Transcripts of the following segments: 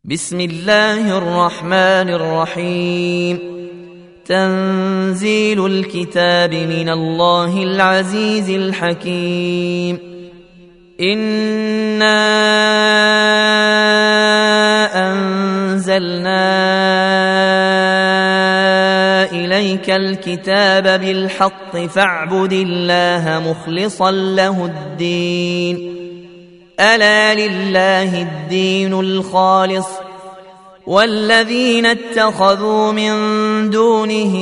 بسم الله الرحمن الرحيم. تنزيل الكتاب من الله العزيز الحكيم. إنا أنزلنا إليك الكتاب بالحق فاعبد الله مخلصا له الدين. ألا لله الدين الخالص والذين اتخذوا من دونه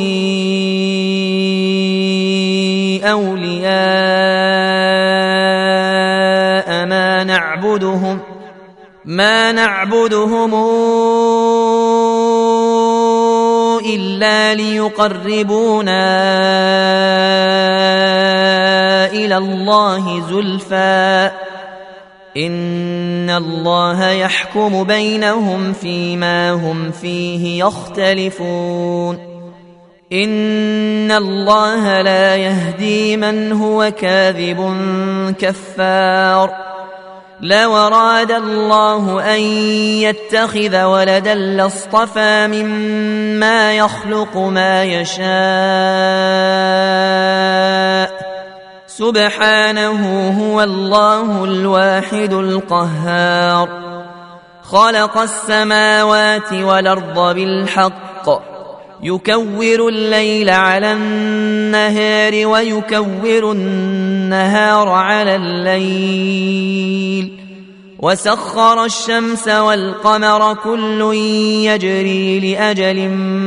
أولياء ما نعبدهم إلا ليقربونا إلى الله زلفى إن الله يحكم بينهم فيما هم فيه يختلفون. إن الله لا يهدي من هو كاذب كفار. لو أراد الله أن يتخذ ولدا لاصطفى مما يخلق ما يشاء سبحانه هو الله الواحد القهار. خلق السماوات والأرض بالحق يكور الليل على النهار ويكور النهار على الليل وسخر الشمس والقمر كل يجري لأجل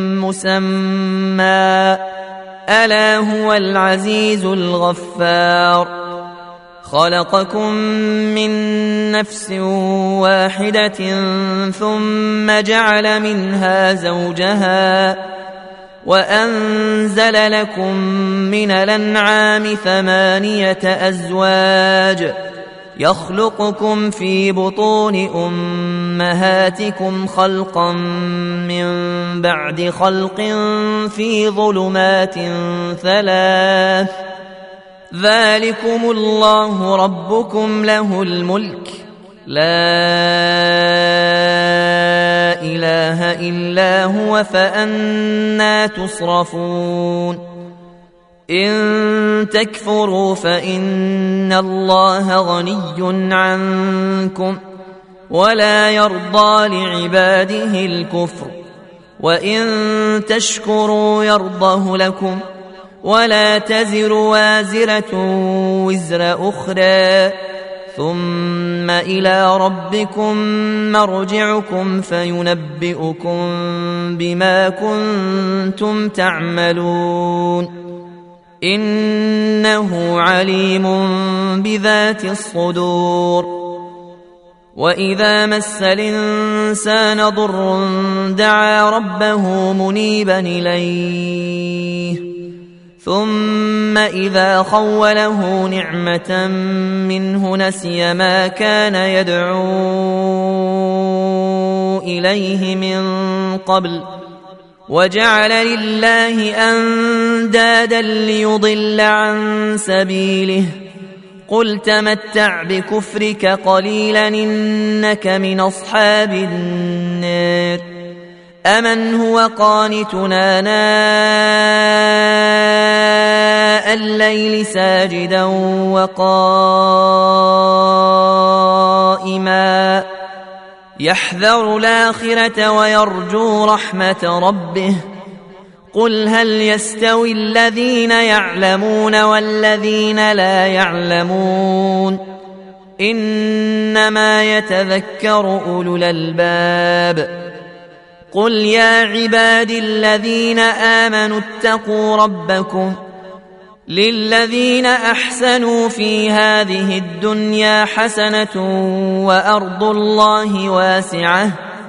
مسمى ألا هو العزيز الغفار. خلقكم من نفس واحدة ثم جعل منها زوجها وأنزل لكم من الأنعام 8 أزواج يخلقكم في بطون أمهاتكم خلقا من بعد خلق في ظلمات 3 ذلكم الله ربكم له الملك لا إله إلا هو فأنى تصرفون. إن تكفروا فإن الله غني عنكم ولا يرضى لعباده الكفر وإن تشكروا يرضه لكم ولا تزر وازرة وزر أخرى ثم إلى ربكم مرجعكم فينبئكم بما كنتم تعملون. إنه عليم بذات الصدور. وإذا مس الإنسان ضر دعا ربه منيبا إليه ثم إذا خوله نعمة منه نسي ما كان يدعو إليه من قبل وجعل لله أندادا ليضل عن سبيله. قل تمتع بكفرك قليلا إنك من أصحاب النار. أمن هو قانتنا ناء الليل ساجدا وقائما يحذر الآخرة ويرجو رحمة ربه. قل هل يستوي الذين يعلمون والذين لا يعلمون إنما يتذكر أولو الألباب. قل يا عبادي الذين آمنوا اتقوا ربكم للذين أحسنوا في هذه الدنيا حسنة وأرض الله واسعة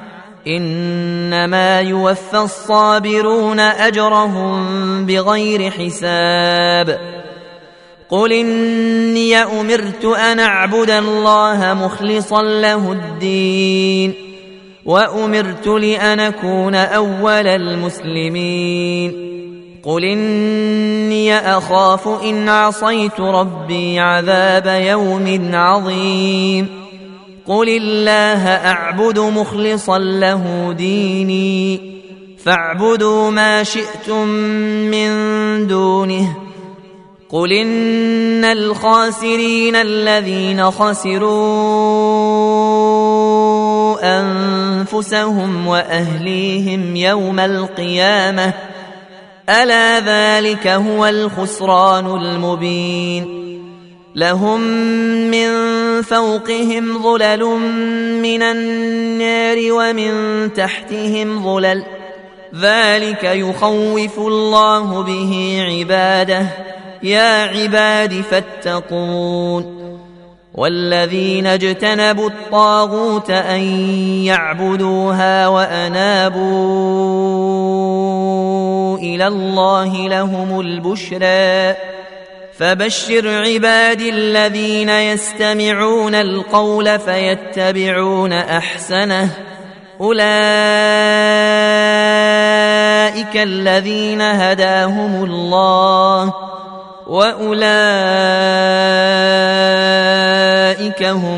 إنما يوفى الصابرون أجرهم بغير حساب. قل إني أمرت أن أعبد الله مخلصا له الدين وأمرت لأن أكون أول المسلمين. قل إني أخاف إن عصيت ربي عذاب يوم عظيم. قل الله أعبد مخلصا له ديني فاعبدوا ما شئتم من دونه قل إن الخاسرين الذين خسروا أنفسهم وأهليهم يوم القيامة ألا ذلك هو الخسران المبين لهم من فوقهم ظلل من النار ومن تحتهم ظلل ذلك يخوف الله به عباده يا عباد فاتقون والذين اجتنبوا الطاغوت أن يعبدوها وأنابوا إلى الله لهم البشرى فبشر عبادي الذين يستمعون القول فيتبعون أحسنه أولئك الذين هداهم الله وأولئك هم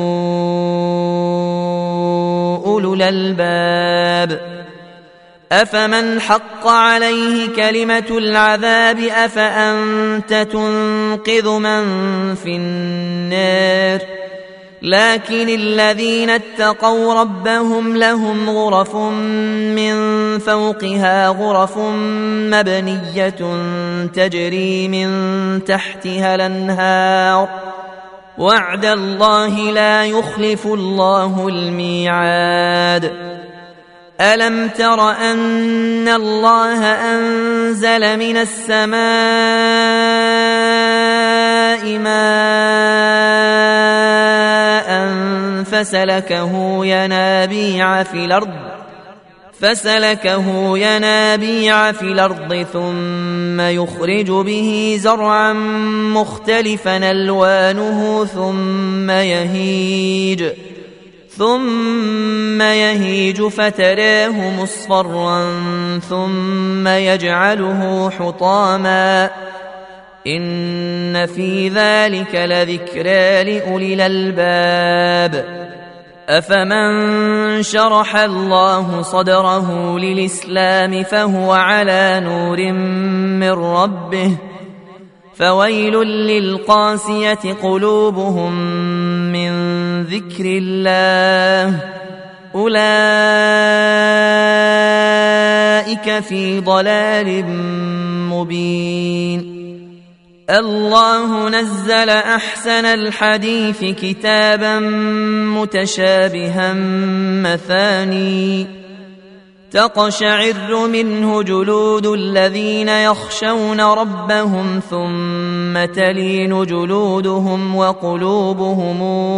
أولو الألباب أفمن حق عليه كلمة العذاب أفأنت تنقذ من في النار لكن الذين اتقوا ربهم لهم غرف من فوقها غرف مبنية تجري من تحتها الأنهار وعد الله لا يخلف الله الميعاد ألم تر أن الله أنزل من السماء ماء فسلكه ينابيع في الأرض ثم يخرج به زرعا مختلفا ألوانه ثم يهيج فتراه مصفرا ثم يجعله حطاما إن في ذلك لذكرى لأولي الألباب أفمن شرح الله صدره للإسلام فهو على نور من ربه فويل للقاسية قلوبهم من ذكر الله أولئك في ضلال مبين الله نزل أحسن الحديث كتابا متشابها مثاني تقشعر منه جلود الذين يخشون ربهم ثم تلين جلودهم وقلوبهم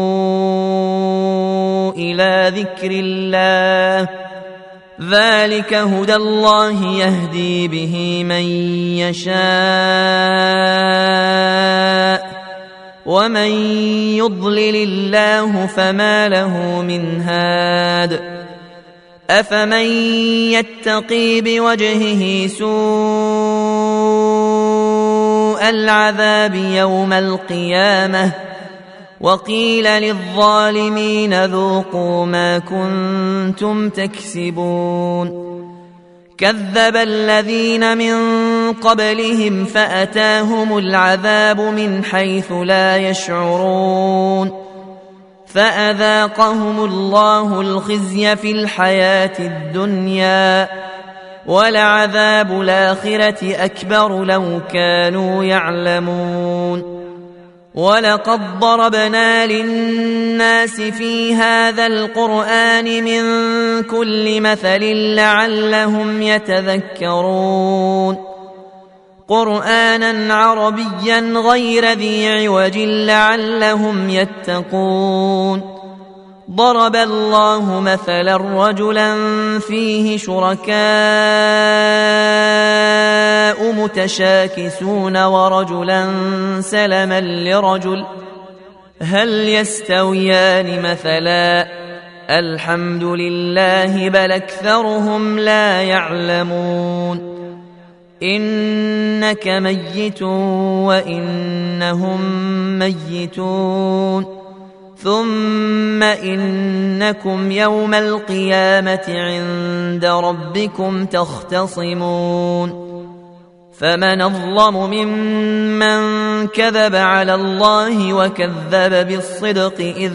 إلى ذكر الله ذلك هدى الله يهدي به من يشاء ومن يضلل الله فما له من هاد أفمن يتقي بوجهه سوء العذاب يوم القيامة وقيل للظالمين ذوقوا ما كنتم تكسبون كذب الذين من قبلهم فأتاهم العذاب من حيث لا يشعرون فأذاقهم الله الخزي في الحياة الدنيا ولعذاب الآخرة أكبر لو كانوا يعلمون ولقد ضربنا للناس في هذا القرآن من كل مثل لعلهم يتذكرون قرآنا عربيا غير ذي عوج لعلهم يتقون ضرب الله مثلا رجلا فيه شركاء متشاكسون ورجلا سلما لرجل هل يستويان مثلا الحمد لله بل أكثرهم لا يعلمون إنك ميت وإنهم ميتون ثم إنكم يوم القيامة عند ربكم تختصمون فمن أظلم ممن كذب على الله وكذب بالصدق إذ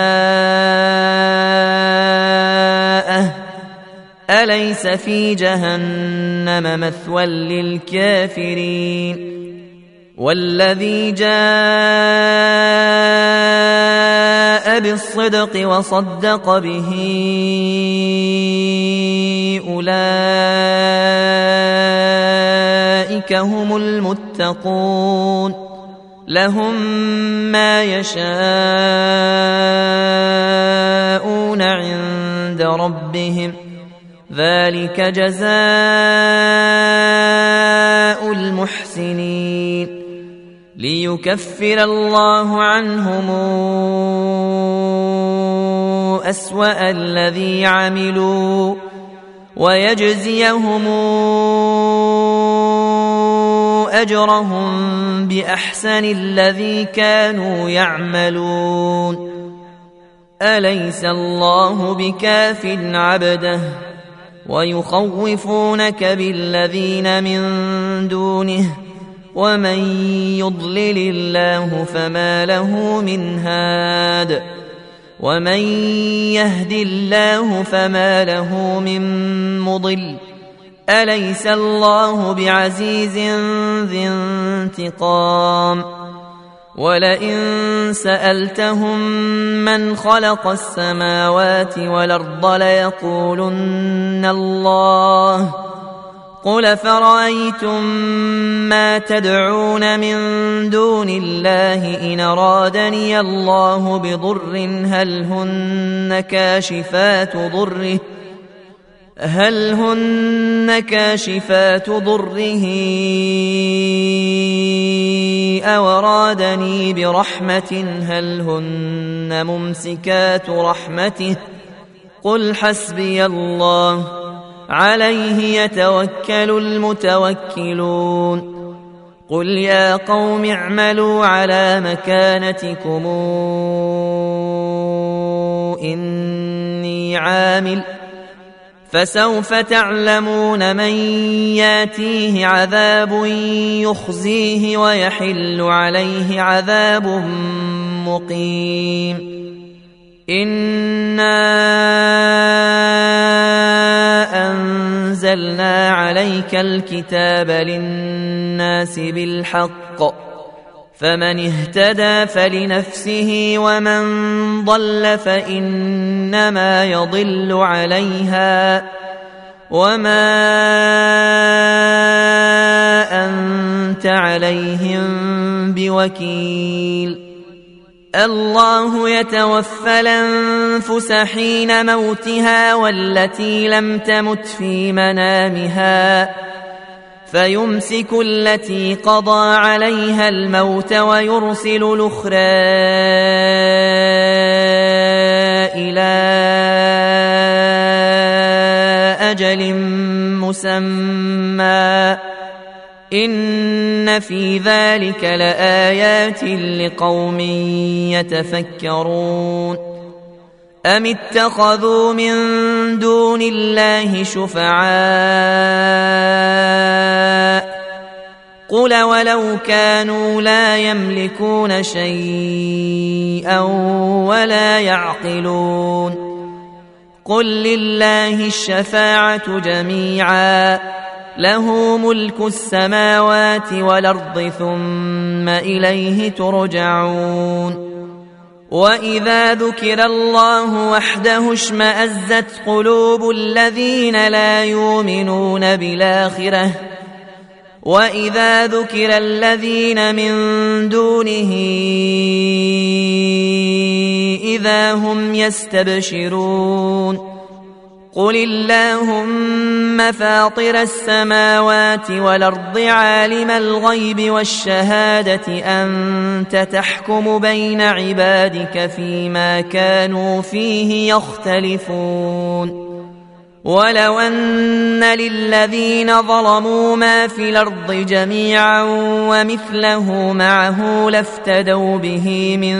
جاءه أليس في جهنم مثوى للكافرين والذي جاء بالصدق وصدق به أولئك هم المتقون لهم ما يشاءون عند ربهم ذلك جزاء المحسنين ليكفر الله عنهم أسوأ الذي عملوا ويجزيهم أجرهم بأحسن الذي كانوا يعملون أليس الله بكاف عبده ويخوفونك بالذين من دونه ومن يضلل الله فما له من هاد ومن يهد الله فما له من مضل أليس الله بعزيز ذي انتقام ولئن سألتهم من خلق السماوات والأرض ليقولن الله قل فرأيتم ما تدعون من دون الله إن أرادني الله بضر هل هن كاشفات ضره أو أرادني برحمة هل هن ممسكات رحمته قل حسبي الله عليه يتوكل المتوكلون قل يا قوم اعملوا على مكانتكم إني عامل فسوف تعلمون من ياتيه عذاب يخزيه ويحل عليه عذاب مقيم إنا أنزلنا عليك الكتاب للناس بالحق فمن اهتدى فلنفسه ومن ضل فإنما يضل عليها وما أنت عليهم بوكيل الله يتوفى الأنفس حين موتها والتي لم تمت في منامها فيمسك التي قضى عليها الموت ويرسل الأخرى إلى أجل مسمى إن في ذلك لآيات لقوم يتفكرون أم اتخذوا من دون الله شفعاء قل ولو كانوا لا يملكون شيئا ولا يعقلون قل لله الشفاعة جميعا له ملك السماوات والأرض ثم إليه ترجعون وإذا ذكر الله وحده اشمأزت قلوب الذين لا يؤمنون بالآخرة وإذا ذكر الذين من دونه إذا هم يستبشرون قل اللهم فاطر السماوات والأرض عالم الغيب والشهادة أنت تحكم بين عبادك فيما كانوا فيه يختلفون ولو أن للذين ظلموا ما في الأرض جميعا ومثله معه لافتدوا به من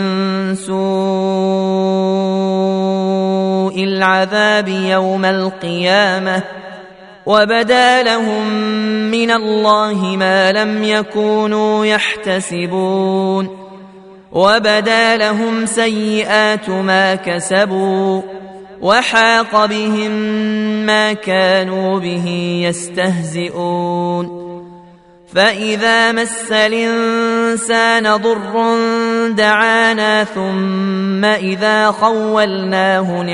سوء العذاب يوم القيامة وبدا لهم من الله ما لم يكونوا يحتسبون وبدا لهم سيئات ما كسبوا وحاق بهم ما كانوا به يستهزئون فإذا مس الإنسان ضر دعانا ثم إذا خولناه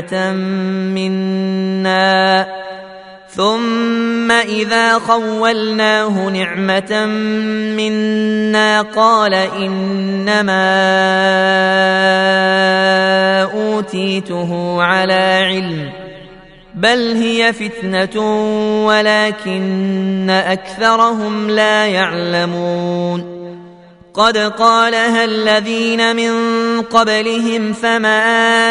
نعمة منا قال إنما أوتيته على علم بل هي فتنة ولكن أكثرهم لا يعلمون قد قالها الذين من قبلهم فما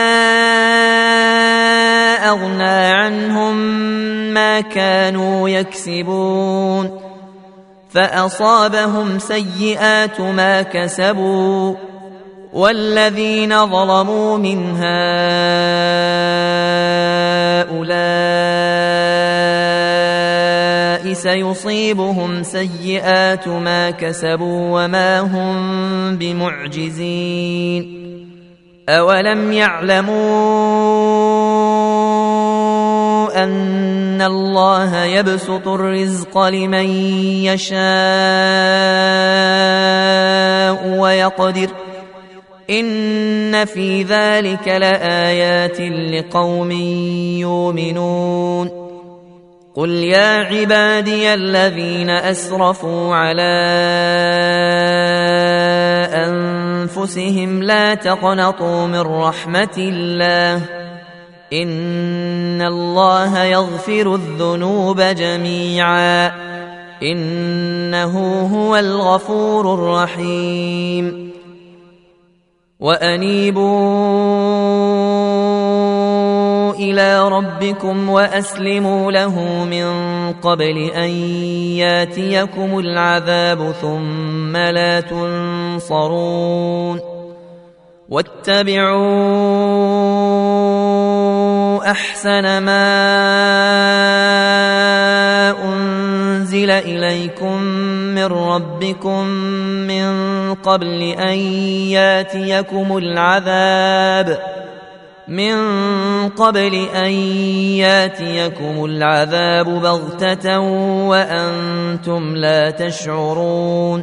أغنى عنهم ما كانوا يكسبون فأصابهم سيئات ما كسبوا والذين ظلموا من هؤلاء سيصيبهم سيئات ما كسبوا وما هم بمعجزين أولم يعلموا أن الله يبسط الرزق لمن يشاء ويقدر إن في ذلك لآيات لقوم يؤمنون قل يا عبادي الذين أسرفوا على أنفسهم لا تقنطوا من رحمة الله إن الله يغفر الذنوب جميعا إنه هو الغفور الرحيم وأنيبوا إلى ربكم وأسلموا له من قبل أن ياتيكم العذاب ثم لا تنصرون واتبعوا أحسن ما أنزل إليكم من ربكم من قبل أن ياتيكم العذاب بغتة وأنتم لا تشعرون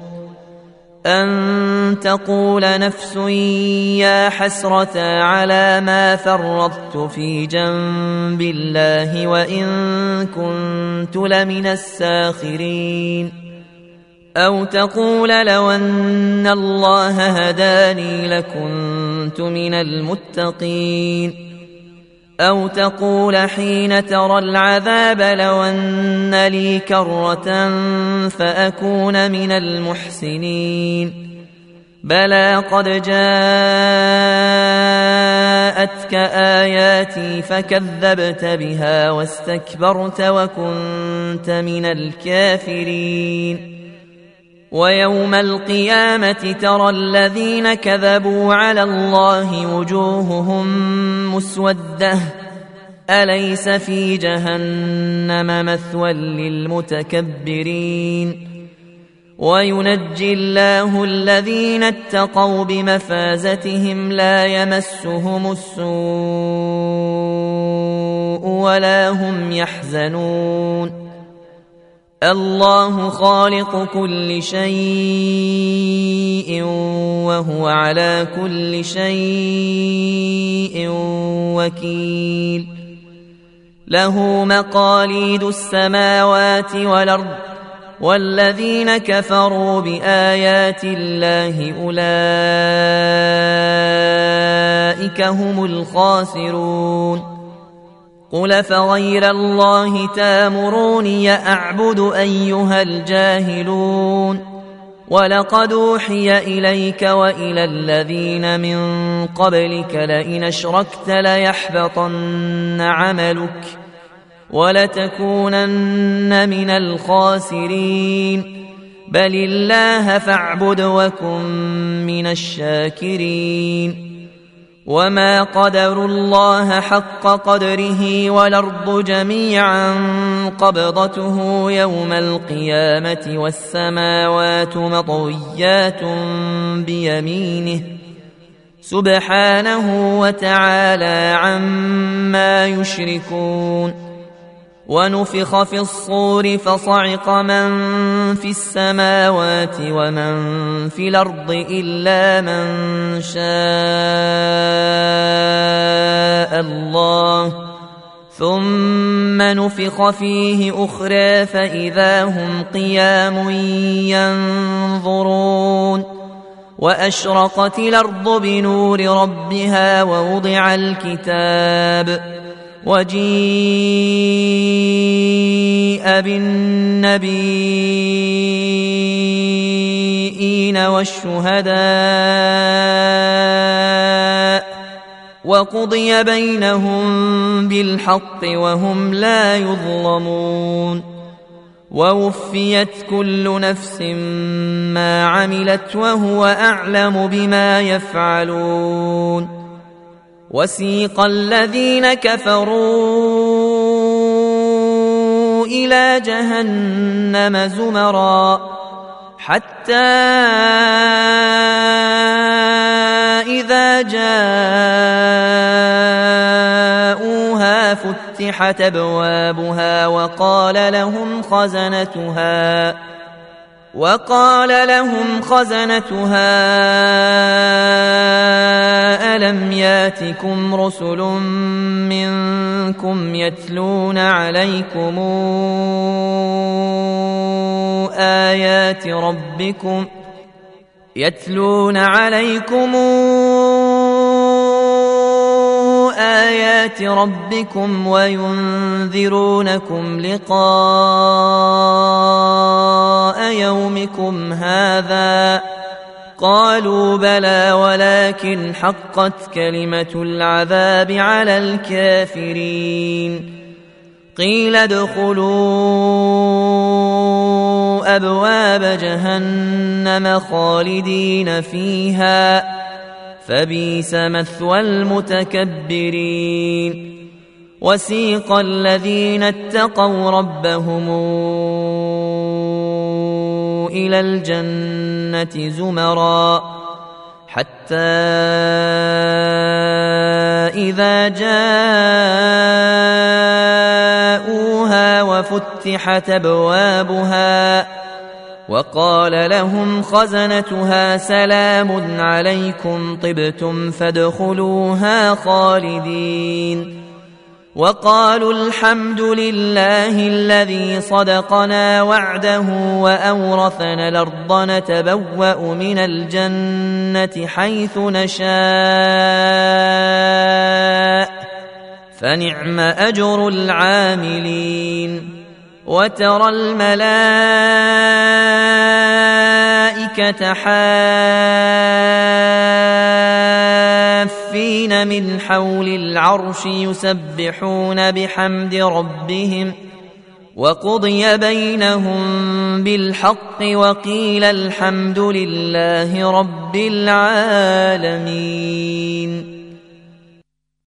أن تقول نفس يا حسرة على ما فرطت في جنب الله وإن كنت لمن الساخرين أو تقول لو أن الله هداني لكنت من المتقين أو تقول حين ترى العذاب لو أن لي كرة فأكون من المحسنين بلى قد جاءتك آياتي فكذبت بها واستكبرت وكنت من الكافرين ويوم القيامة ترى الذين كذبوا على الله وجوههم مسودة أليس في جهنم مثوى للمتكبرين وينجي الله الذين اتقوا بمفازتهم لا يمسهم السوء ولا هم يحزنون الله خالق كل شيء وهو على كل شيء وكيل له مقاليد السماوات والأرض والذين كفروا بآيات الله أولئك هم الخاسرون قل فغير الله تامروني أعبد أيها الجاهلون ولقد أوحي إليك وإلى الذين من قبلك لئن أشركت ليحبطن عملك ولتكونن من الخاسرين بل الله فاعبد وكن من الشاكرين وما قدروا الله حق قدره والأرض جميعا قبضته يوم القيامة والسماوات مطويات بيمينه سبحانه وتعالى عما يشركون ونفخ في الصور فصعق من في السماوات ومن في الأرض إلا من شاء الله ثم نفخ فيه أخرى فإذا هم قيام ينظرون وأشرقت الأرض بنور ربها ووضع الكتاب وجيء بالنبيين والشهداء وقضي بينهم بالحق وهم لا يظلمون ووفيت كل نفس ما عملت وهو أعلم بما يفعلون وسيق الذين كفروا إلى جهنم زمرا حتى إذا جاءوها فتحت أبوابها وقال لهم خزنتها ألم ياتكم رسل منكم يتلون عليكم آيات ربكم وينذرونكم لقاء يومكم هذا قالوا بلى ولكن حقت كلمة العذاب على الكافرين قيل ادخلوا أبواب جهنم خالدين فيها فبئس مثوى المتكبرين وسيق الذين اتقوا ربهم إلى الجنة زمرا حتى إذا جاءوها وفتحت أبوابها وقال لهم خزنتها سلام عليكم طبتم فادخلوها خالدين وقالوا الحمد لله الذي صدقنا وعده وأورثنا الأرض نتبوأ من الجنة حيث نشاء فنعم أجر العاملين وترى الملائكة حافين من حول العرش يسبحون بحمد ربهم وقضي بينهم بالحق وقيل الحمد لله رب العالمين.